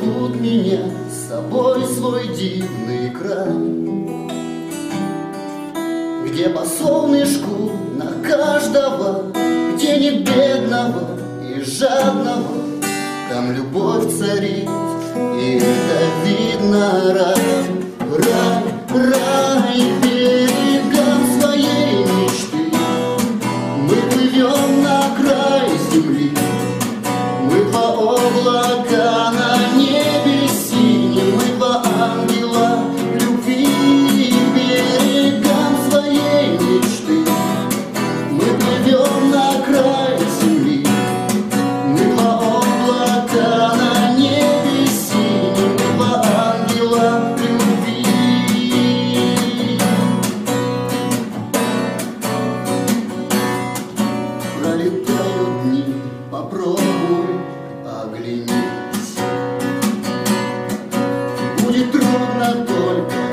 зовут меня с собой в свой дивный край, где по солнышку на каждого, где нет бедного и жадного, там любовь царит, и это видно. Рай, рай, рай, берегом своей мечты мы плывем на край земли, мы два облака на небе синем, мы два ангела любви. Берегом своей мечты мы плывем на край земли, мы два облака на небе синем, мы два ангела любви. Пролетают дни, попробуй оглянись, будет трудно только